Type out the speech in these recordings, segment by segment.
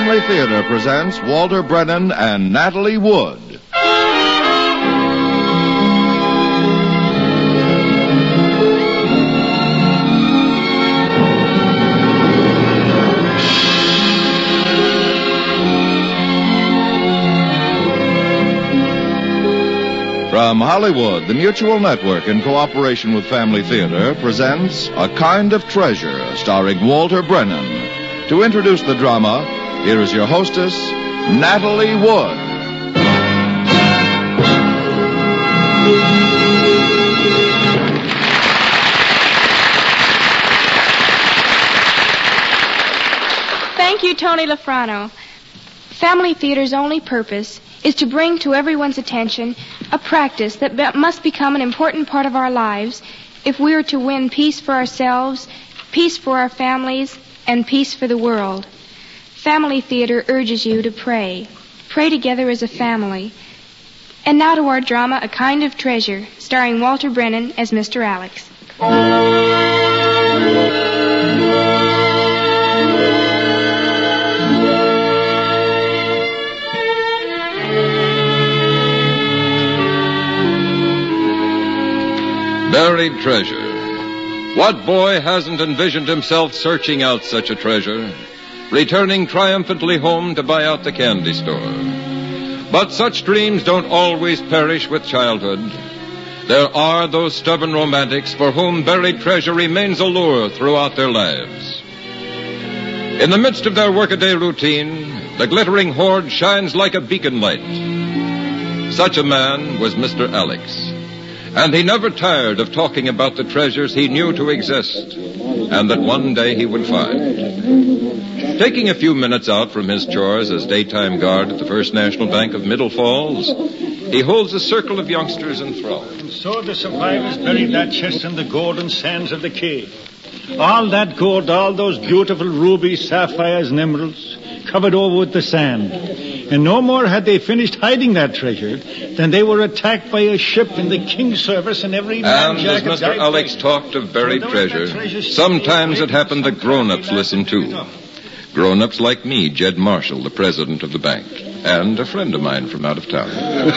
Family Theater presents Walter Brennan and Natalie Wood. From Hollywood, the Mutual Network, in cooperation with Family Theater, presents A Kind of Treasure, starring Walter Brennan. To introduce the drama, here is your hostess, Natalie Wood. Thank you, Tony Lafrano. Family Theater's only purpose is to bring to everyone's attention a practice that must become an important part of our lives if we are to win peace for ourselves, peace for our families, and peace for the world. Family Theater urges you to pray. Pray together as a family. And now to our drama, A Kind of Treasure, starring Walter Brennan as Mr. Alex. Buried treasure. What boy hasn't envisioned himself searching out such a treasure, returning triumphantly home to buy out the candy store? But such dreams don't always perish with childhood. There are those stubborn romantics for whom buried treasure remains a lure throughout their lives. In the midst of their workaday routine, the glittering hoard shines like a beacon light. Such a man was Mr. Alex. And he never tired of talking about the treasures he knew to exist and that one day he would find. Taking a few minutes out from his chores as daytime guard at the First National Bank of Middle Falls, he holds a circle of youngsters enthralled. And so the survivors buried that chest in the golden sands of the cave. All that gold, all those beautiful rubies, sapphires, and emeralds, covered over with the sand. And no more had they finished hiding that treasure than they were attacked by a ship in the king's service, and every man And as Mr. Alex talked of buried treasure, sometimes it happened that grown-ups listened too. Grown-ups like me, Jed Marshall, the president of the bank, and a friend of mine from out of town.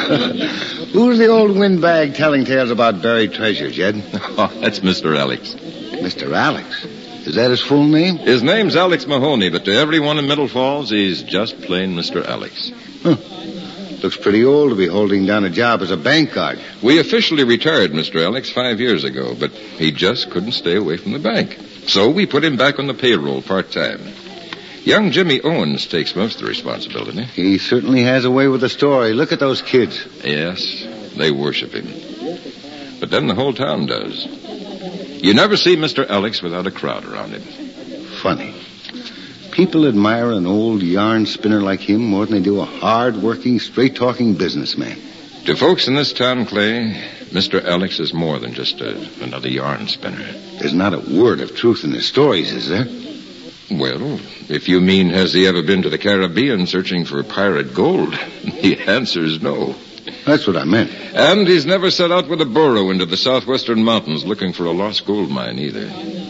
Who's the old windbag telling tales about buried treasure, Jed? Oh, that's Mr. Alex. Mr. Alex? Is that his full name? His name's Alex Mahoney, but to everyone in Middle Falls, he's just plain Mr. Alex. Huh. Looks pretty old to be holding down a job as a bank guard. We officially retired Mr. Alex 5 years ago, but he just couldn't stay away from the bank. So we put him back on the payroll part-time. Young Jimmy Owens takes most of the responsibility. He certainly has a way with the story. Look at those kids. Yes, they worship him. But then the whole town does. You never see Mr. Alex without a crowd around him. Funny. People admire an old yarn spinner like him more than they do a hard-working, straight-talking businessman. To folks in this town, Clay, Mr. Alex is more than just another yarn spinner. There's not a word of truth in his stories, is there? Well, if you mean has he ever been to the Caribbean searching for pirate gold, the answer is no. That's what I meant. And he's never set out with a burro into the southwestern mountains looking for a lost gold mine either.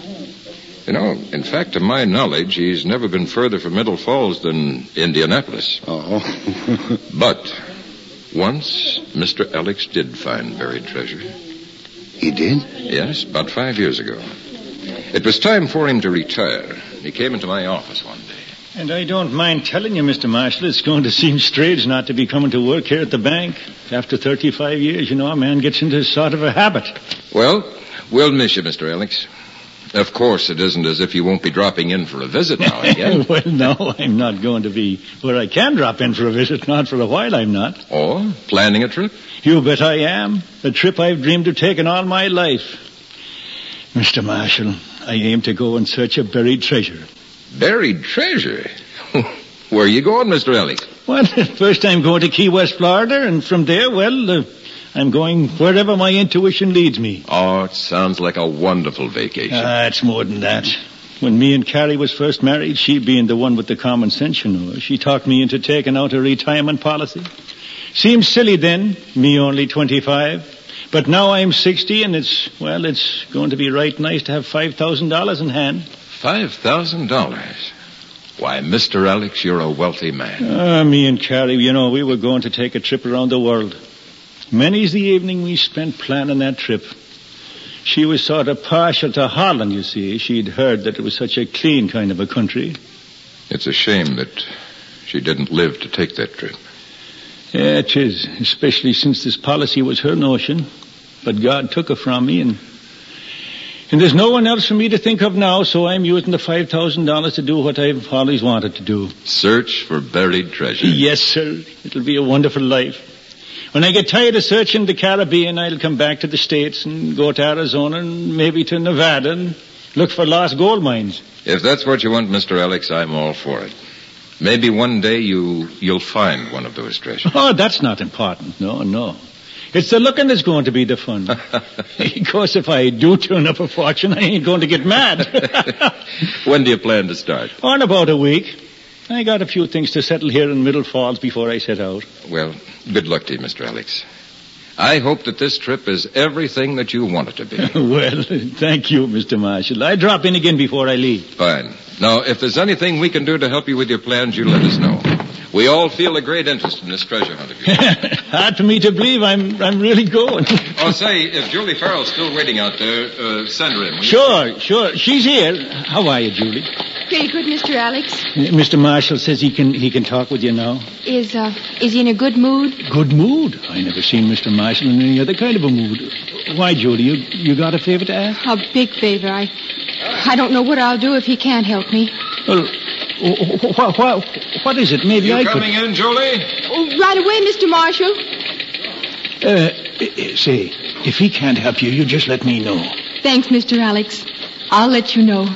You know, in fact, to my knowledge, he's never been further from Middle Falls than Indianapolis. Oh. But once Mr. Alex did find buried treasure. He did? Yes, about 5 years ago. It was time for him to retire. He came into my office one day. And I don't mind telling you, Mr. Marshall, it's going to seem strange not to be coming to work here at the bank. After 35 years, you know, a man gets into sort of a habit. Well, we'll miss you, Mr. Alex. Of course, it isn't as if you won't be dropping in for a visit now and again. Well, no, I'm not going to be where I can drop in for a visit. Not for a while, I'm not. Or planning a trip? You bet I am. A trip I've dreamed of taking all my life. Mr. Marshall, I aim to go in search of buried treasure. Buried treasure? Where are you going, Mr. Alex? Well, first I'm going to Key West, Florida, and from there, I'm going wherever my intuition leads me. Oh, it sounds like a wonderful vacation. It's more than that. When me and Carrie was first married, she being the one with the common sense, you know, she talked me into taking out a retirement policy. Seemed silly then, me only 25. But now I'm 60, and it's going to be right nice to have $5,000 in hand. $5,000? Why, Mr. Alex, you're a wealthy man. Me and Carrie, we were going to take a trip around the world. Many's the evening we spent planning that trip. She was sort of partial to Holland, you see. She'd heard that it was such a clean kind of a country. It's a shame that she didn't live to take that trip. Yeah, it is, especially since this policy was her notion. But God took her from me, and there's no one else for me to think of now, so I'm using the $5,000 to do what I've always wanted to do. Search for buried treasure. Yes, sir. It'll be a wonderful life. When I get tired of searching the Caribbean, I'll come back to the States and go to Arizona and maybe to Nevada and look for lost gold mines. If that's what you want, Mr. Alex, I'm all for it. Maybe one day you'll find one of those treasures. Oh, that's not important. No. It's the looking that's going to be the fun. Of course, if I do turn up a fortune, I ain't going to get mad. When do you plan to start? In about a week. I got a few things to settle here in Middle Falls before I set out. Well, good luck to you, Mr. Alex. I hope that this trip is everything that you want it to be. Well, thank you, Mr. Marshall. I drop in again before I leave. Fine. Now, if there's anything we can do to help you with your plans, you let us know. We all feel a great interest in this treasure hunt of yours. Hard for me to believe I'm really going. Oh, say, if Julie Farrell's still waiting out there, send her in. Sure. She's here. How are you, Julie? Pretty good, Mr. Alex. Mr. Marshall says he can talk with you now. Is he in a good mood? Good mood? I never seen Mr. Marshall in any other kind of a mood. Why, Julie, you got a favor to ask? A big favor. I don't know what I'll do if he can't help me. Well, what is it? Maybe I could... You coming in, Julie? Oh, right away, Mr. Marshall. Say, if he can't help you, you just let me know. Thanks, Mr. Alex. I'll let you know.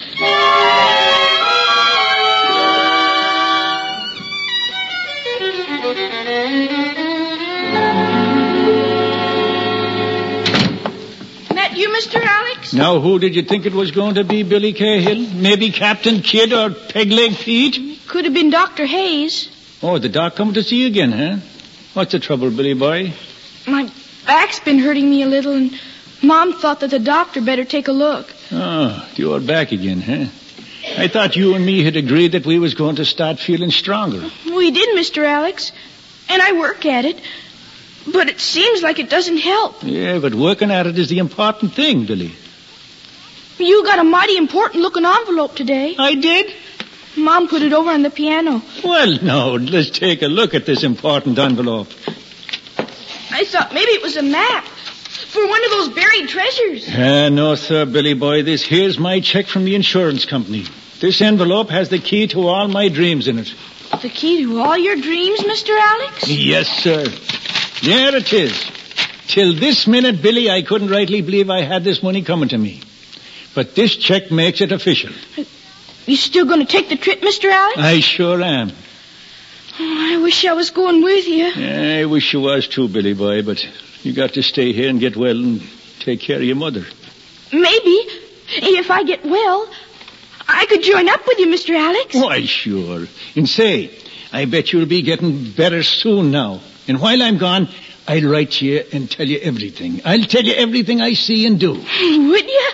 That you, Mr. Alex? Now, who did you think it was going to be, Billy Cahill? Maybe Captain Kidd or Pegleg Pete? Could have been Dr. Hayes. Oh, the doc coming to see you again, huh? What's the trouble, Billy boy? My back's been hurting me a little, and Mom thought that the doctor better take a look. Oh, you're back again, huh? I thought you and me had agreed that we was going to start feeling stronger. We did, Mr. Alex, and I work at it. But it seems like it doesn't help. Yeah, but working at it is the important thing, Billy. You got a mighty important-looking envelope today. I did? Mom put it over on the piano. Well, now, let's take a look at this important envelope. I thought maybe it was a map for one of those buried treasures. No, sir, Billy boy. This here's my check from the insurance company. This envelope has the key to all my dreams in it. The key to all your dreams, Mr. Alex? Yes, sir. There it is. Till this minute, Billy, I couldn't rightly believe I had this money coming to me. But this check makes it official. You still going to take the trip, Mr. Alex? I sure am. Oh, I wish I was going with you. Yeah, I wish you was too, Billy boy, but you got to stay here and get well and take care of your mother. Maybe, if I get well, I could join up with you, Mr. Alex. Why, sure. And say, I bet you'll be getting better soon now. And while I'm gone, I'll write to you and tell you everything. I'll tell you everything I see and do. Would you?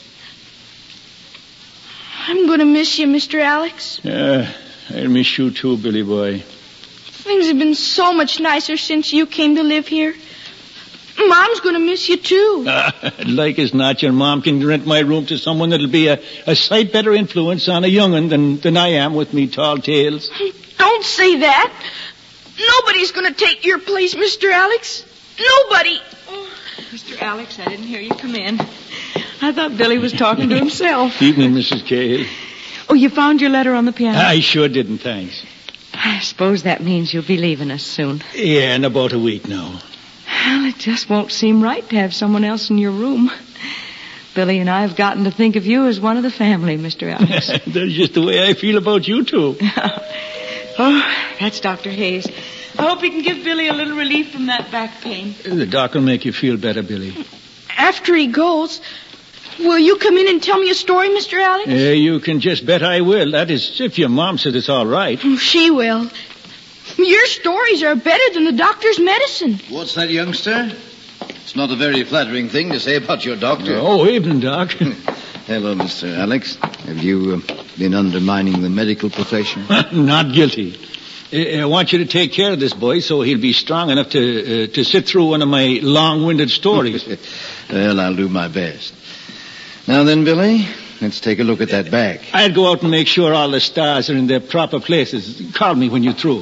I'm going to miss you, Mr. Alex. I'll miss you too, Billy boy. Things have been so much nicer since you came to live here. Mom's going to miss you, too. Like as not, your mom can rent my room to someone that'll be a sight better influence on a young'un than I am with me tall tales. Don't say that. Nobody's going to take your place, Mr. Alex. Nobody. Oh, Mr. Alex, I didn't hear you come in. I thought Billy was talking to himself. Evening, Mrs. Cahill. Oh, you found your letter on the piano? I sure didn't, thanks. I suppose that means you'll be leaving us soon. Yeah, in about a week now. Well, it just won't seem right to have someone else in your room. Billy and I have gotten to think of you as one of the family, Mr. Alex. That's just the way I feel about you two. Oh, that's Dr. Hayes. I hope he can give Billy a little relief from that back pain. The doc will make you feel better, Billy. After he goes, will you come in and tell me a story, Mr. Alex? You can just bet I will. That is, if your mom says it's all right. Oh, she will. Your stories are better than the doctor's medicine. What's that, youngster? It's not a very flattering thing to say about your doctor. Oh, evening, Doc. Hello, Mr. Alex. Have you been undermining the medical profession? Not guilty. I want you to take care of this boy so he'll be strong enough to sit through one of my long-winded stories. Well, I'll do my best. Now then, Billy, let's take a look at that bag. I'd go out and make sure all the stars are in their proper places. Call me when you're through.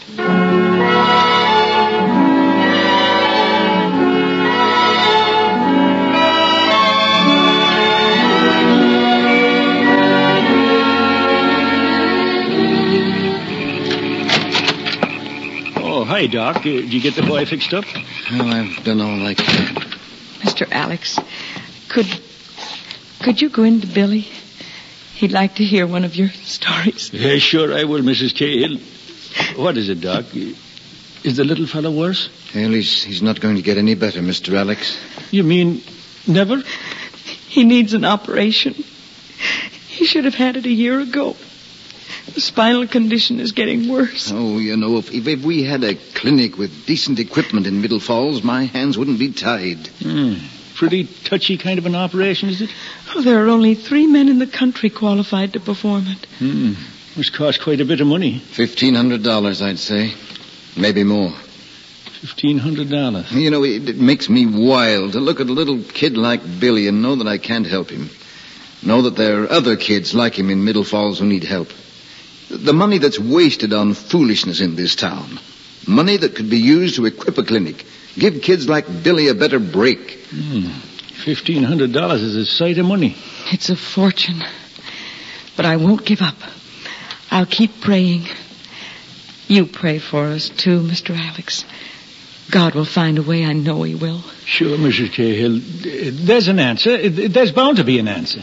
Hi, Doc. Did you get the boy fixed up? Oh, I've done all I can. Mr. Alex, could you go into Billy? He'd like to hear one of your stories. Yeah, sure I will, Mrs. Cahill. What is it, Doc? Is the little fellow worse? Well, he's not going to get any better, Mr. Alex. You mean never? He needs an operation. He should have had it a year ago. The spinal condition is getting worse. Oh, you know, if we had a clinic with decent equipment in Middle Falls, my hands wouldn't be tied. Pretty touchy kind of an operation, is it? Oh, there are only 3 men in the country qualified to perform it. Must cost quite a bit of money. $1,500, I'd say. Maybe more. $1,500. You know, it makes me wild to look at a little kid like Billy and know that I can't help him. Know that there are other kids like him in Middle Falls who need help. The money that's wasted on foolishness in this town. Money that could be used to equip a clinic. Give kids like Billy a better break. $1,500 is a sight of money. It's a fortune. But I won't give up. I'll keep praying. You pray for us, too, Mr. Alex. God will find a way. I know he will. Sure, Mrs. Cahill. There's an answer. There's bound to be an answer.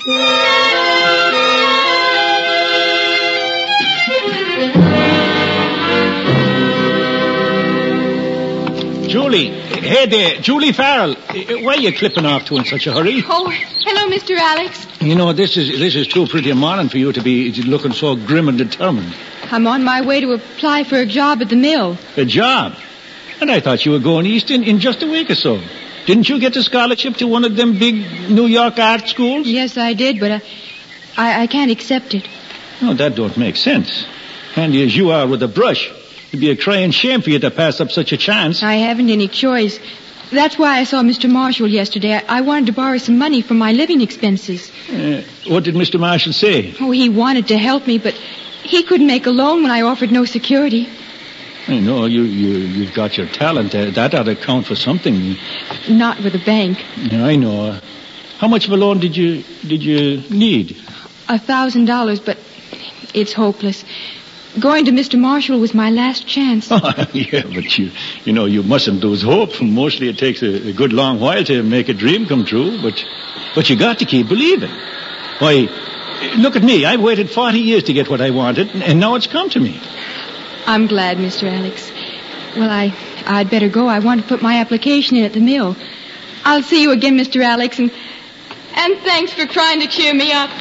Julie. Hey there. Julie Farrell. Why are you clipping off to in such a hurry? Oh, hello, Mr. Alex. You know, this is too pretty a morning for you to be looking so grim and determined. I'm on my way to apply for a job at the mill. A job? And I thought you were going east in just a week or so. Didn't you get a scholarship to one of them big New York art schools? Yes, I did, but I can't accept it. Oh, that don't make sense. Handy as you are with a brush, it'd be a crying shame for you to pass up such a chance. I haven't any choice. That's why I saw Mr. Marshall yesterday. I wanted to borrow some money for my living expenses. What did Mr. Marshall say? Oh, he wanted to help me, but he couldn't make a loan when I offered no security. I know, you've got your talent. That ought to count for something. Not with a bank. Yeah, I know. How much of a loan did you need? $1,000, but it's hopeless. Going to Mr. Marshall was my last chance. Oh, yeah, but you mustn't lose hope. Mostly it takes a good long while to make a dream come true, but you got to keep believing. Why, look at me. I've waited 40 years to get what I wanted, and now it's come to me. I'm glad, Mr. Alex. Well, I'd better go. I want to put my application in at the mill. I'll see you again, Mr. Alex, and thanks for trying to cheer me up.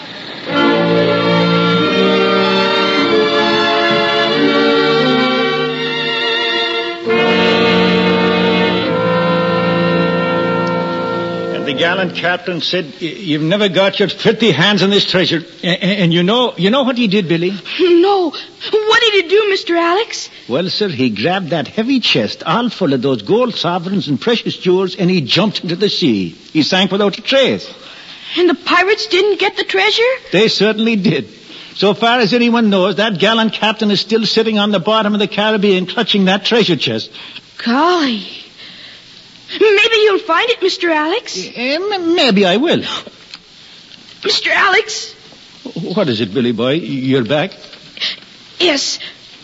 The gallant captain said, "You've never got your filthy hands on this treasure." And you know what he did, Billy? No. What did he do, Mr. Alex? Well, sir, he grabbed that heavy chest all full of those gold sovereigns and precious jewels, and he jumped into the sea. He sank without a trace. And the pirates didn't get the treasure? They certainly did. So far as anyone knows, that gallant captain is still sitting on the bottom of the Caribbean clutching that treasure chest. Golly. Maybe you'll find it, Mr. Alex. Maybe I will. Mr. Alex? What is it, Billy boy? You're back? Yes.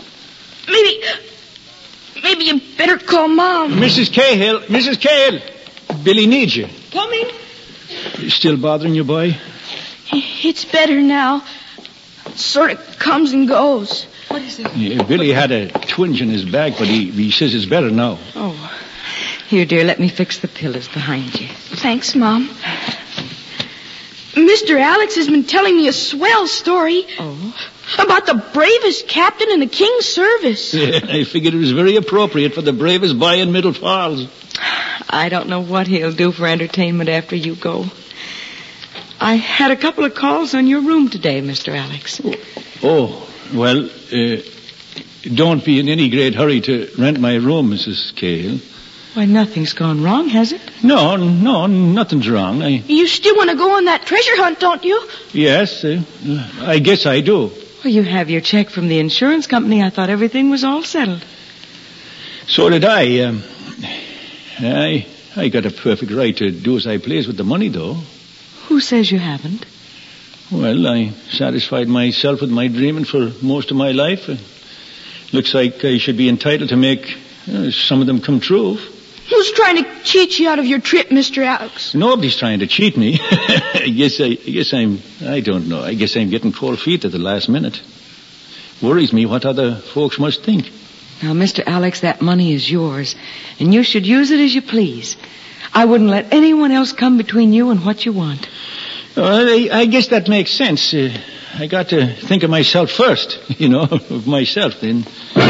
Maybe you better call Mom. Mrs. Cahill, Billy needs you. Coming. Still bothering you, boy? It's better now. Sort of comes and goes. What is it? Yeah, Billy had a twinge in his back, but he says it's better now. Oh. Here, dear, let me fix the pillows behind you. Thanks, Mom. Mr. Alex has been telling me a swell story. Oh? About the bravest captain in the King's service. Yeah, I figured it was very appropriate for the bravest boy in Middle Falls. I don't know what he'll do for entertainment after you go. I had a couple of calls on your room today, Mr. Alex. Oh, well, don't be in any great hurry to rent my room, Mrs. Cahill. Why, nothing's gone wrong, has it? No, nothing's wrong. You still want to go on that treasure hunt, don't you? Yes, I guess I do. Well, you have your check from the insurance company. I thought everything was all settled. So did I. I got a perfect right to do as I please with the money, though. Who says you haven't? Well, I satisfied myself with my dreaming for most of my life. Looks like I should be entitled to make some of them come true. Who's trying to cheat you out of your trip, Mr. Alex? Nobody's trying to cheat me. I don't know. I guess I'm getting cold feet at the last minute. Worries me what other folks must think. Now, Mr. Alex, that money is yours, and you should use it as you please. I wouldn't let anyone else come between you and what you want. Well, I guess that makes sense. I got to think of myself first, of myself then.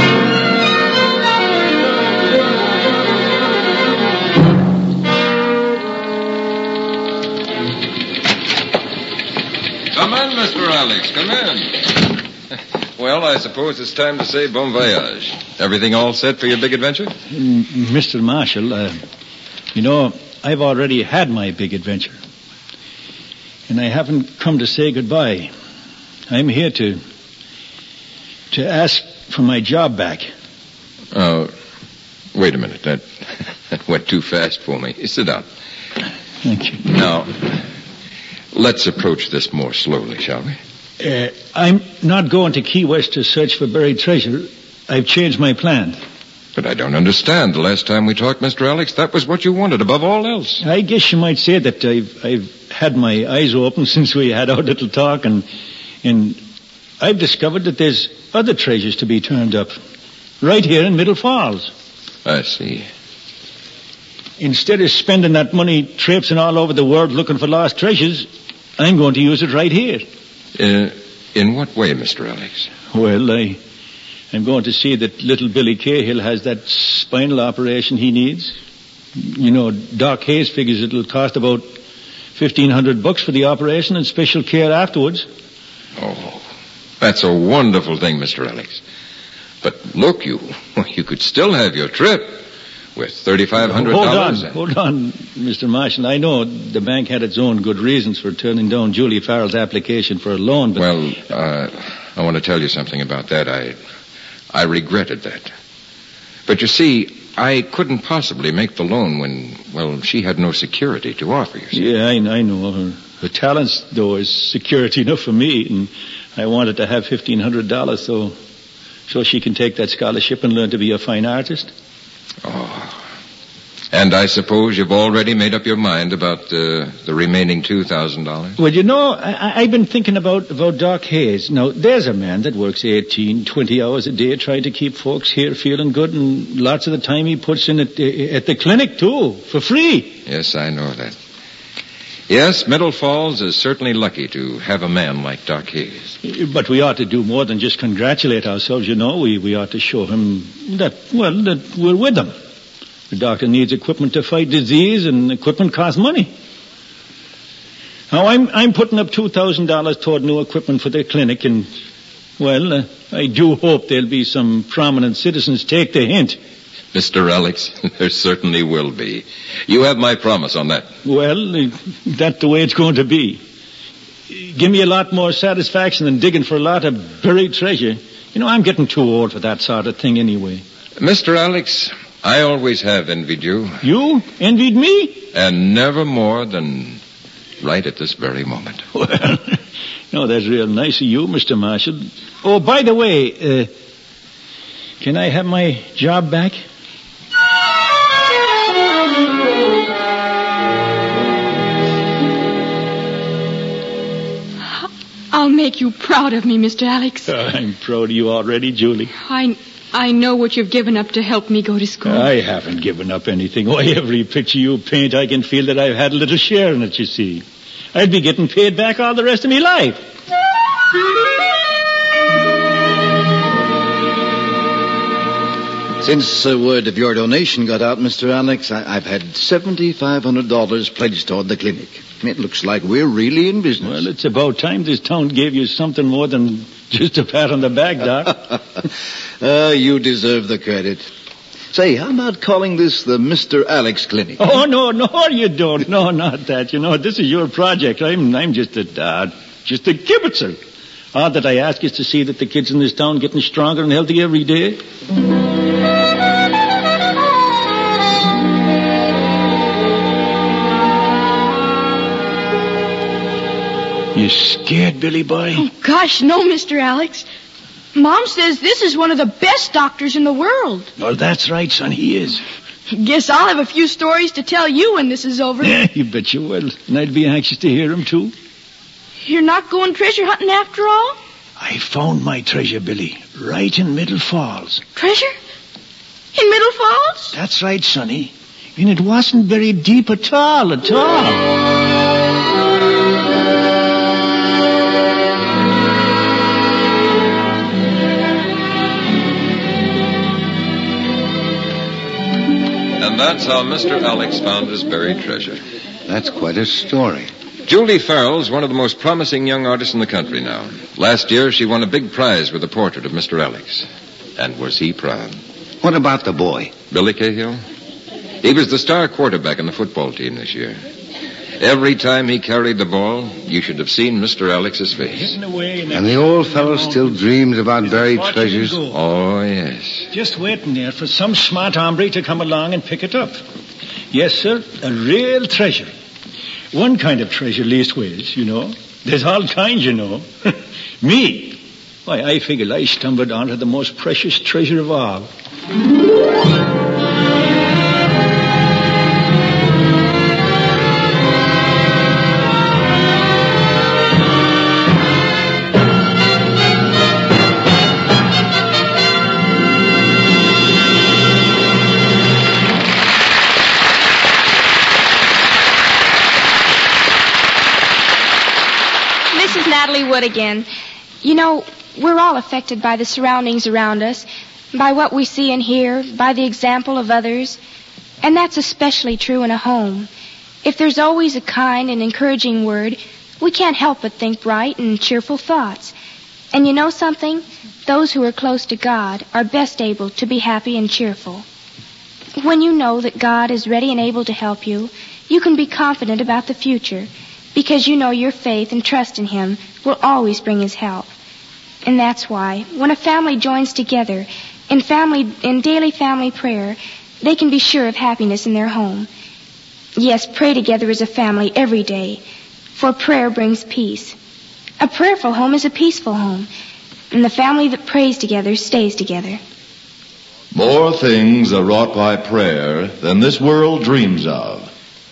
Come in, Mr. Alex, come in. Well, I suppose it's time to say bon voyage. Everything all set for your big adventure? Mr. Marshall, I've already had my big adventure. And I haven't come to say goodbye. I'm here to ask for my job back. Oh, wait a minute. That went too fast for me. Sit down. Thank you. Now, let's approach this more slowly, shall we? I'm not going to Key West to search for buried treasure. I've changed my plan. But I don't understand. The last time we talked, Mr. Alex, that was what you wanted above all else. I guess you might say that I've had my eyes open since we had our little talk, and I've discovered that there's other treasures to be turned up. Right here in Middle Falls. I see. Instead of spending that money traipsing all over the world looking for lost treasures, I'm going to use it right here. In what way, Mr. Alex? Well, I'm going to see that little Billy Cahill has that spinal operation he needs. Doc Hayes figures it'll cost about $1,500 for the operation and special care afterwards. Oh, that's a wonderful thing, Mr. Alex. But look, you could still have your trip with $3,500. Hold on, Mr. Marshall. I know the bank had its own good reasons for turning down Julie Farrell's application for a loan, but... Well, I want to tell you something about that. I regretted that. But you see, I couldn't possibly make the loan when, she had no security to offer you. See? Yeah, I know. Her talents, though, is security enough for me, and I wanted to have $1,500 so she can take that scholarship and learn to be a fine artist. Oh. And I suppose you've already made up your mind about the remaining $2,000? Well, I've been thinking about Doc Hayes. Now, there's a man that works 18, 20 hours a day trying to keep folks here feeling good, and lots of the time he puts in at the clinic, too, for free. Yes, I know that. Yes, Middle Falls is certainly lucky to have a man like Doc Hayes. But we ought to do more than just congratulate ourselves, We ought to show him that we're with him. The doctor needs equipment to fight disease, and equipment costs money. Now, I'm putting up $2,000 toward new equipment for the clinic, and, I do hope there'll be some prominent citizens take the hint. Mr. Alex, there certainly will be. You have my promise on that. Well, that's the way it's going to be. Give me a lot more satisfaction than digging for a lot of buried treasure. I'm getting too old for that sort of thing anyway. Mr. Alex, I always have envied you. You envied me? And never more than right at this very moment. Well, that's real nice of you, Mr. Marshall. Oh, by the way, can I have my job back? I'll make you proud of me, Mr. Alex. I'm proud of you already, Julie. I know what you've given up to help me go to school. I haven't given up anything. Why, every picture you paint, I can feel that I've had a little share in it, you see. I'd be getting paid back all the rest of my life. Since word of your donation got out, Mr. Alex, I've had $7,500 pledged toward the clinic. It looks like we're really in business. Well, it's about time this town gave you something more than just a pat on the back, Doc. You deserve the credit. Say, how about calling this the Mr. Alex Clinic? Oh, no, you don't. No, not that. You know, this is your project. I'm just a kibitzer. All that I ask is to see that the kids in this town getting stronger and healthy every day. You scared, Billy boy? Oh, gosh, no, Mr. Alex. Mom says this is one of the best doctors in the world. Well, that's right, son. He is. Guess I'll have a few stories to tell you when this is over. Yeah, you bet you will. And I'd be anxious to hear them, too. You're not going treasure hunting after all? I found my treasure, Billy, right in Middle Falls. Treasure? In Middle Falls? That's right, Sonny. And it wasn't very deep at all. And that's how Mr. Alex found his buried treasure. That's quite a story. Julie Farrell's one of the most promising young artists in the country now. Last year, she won a big prize with a portrait of Mr. Alex. And was he proud? What about the boy? Billy Cahill? He was the star quarterback in the football team this year. Every time he carried the ball, you should have seen Mr. Alex's face. And the old fellow still dreams about buried treasures? Oh, yes. Just waiting there for some smart hombre to come along and pick it up. Yes, sir, a real treasure. One kind of treasure, leastways, you know. There's all kinds, you know. Me? Why, I figured I stumbled onto the most precious treasure of all. Natalie Wood again. You know, we're all affected by the surroundings around us, by what we see and hear, by the example of others. And that's especially true in a home. If there's always a kind and encouraging word, we can't help but think bright and cheerful thoughts. And you know something? Those who are close to God are best able to be happy and cheerful. When you know that God is ready and able to help you, you can be confident about the future, because you know your faith and trust in Him will always bring His help. And that's why, when a family joins together in daily family prayer, they can be sure of happiness in their home. Yes, pray together as a family every day, for prayer brings peace. A prayerful home is a peaceful home, and the family that prays together stays together. More things are wrought by prayer than this world dreams of.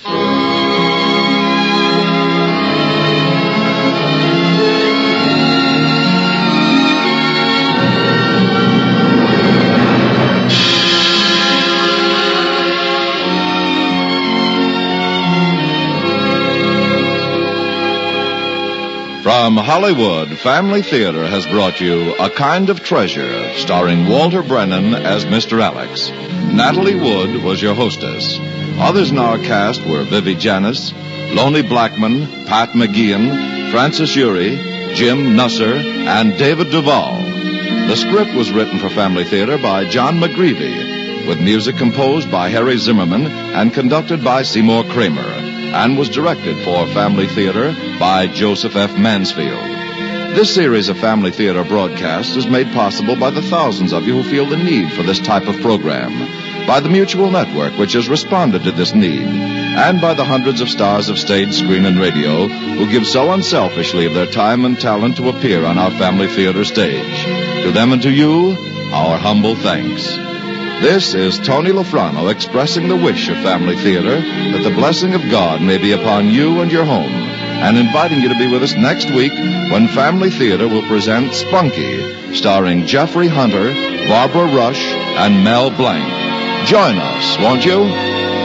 From Hollywood, Family Theater has brought you A Kind of Treasure, starring Walter Brennan as Mr. Alex. Natalie Wood was your hostess. Others in our cast were Vivi Janis, Lonnie Blackman, Pat McGeehan, Francis Urey, Jim Nusser, and David Duvall. The script was written for Family Theater by John McGreevy, with music composed by Harry Zimmerman and conducted by Seymour Kramer, and was directed for Family Theater by Joseph F. Mansfield. This series of Family Theater broadcasts is made possible by the thousands of you who feel the need for this type of program, by the Mutual Network, which has responded to this need, and by the hundreds of stars of stage, screen, and radio who give so unselfishly of their time and talent to appear on our Family Theater stage. To them and to you, our humble thanks. This is Tony Lafrano expressing the wish of Family Theater that the blessing of God may be upon you and your home, and inviting you to be with us next week when Family Theater will present Spunky, starring Jeffrey Hunter, Barbara Rush, and Mel Blanc. Join us, won't you?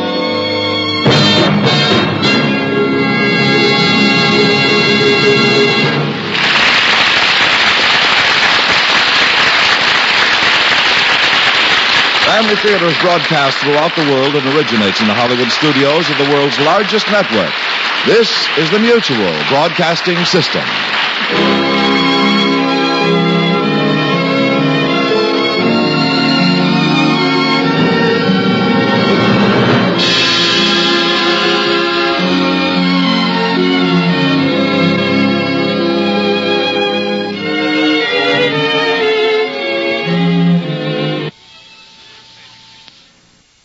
Family Theater is broadcast throughout the world and originates in the Hollywood studios of the world's largest network. This is the Mutual Broadcasting System.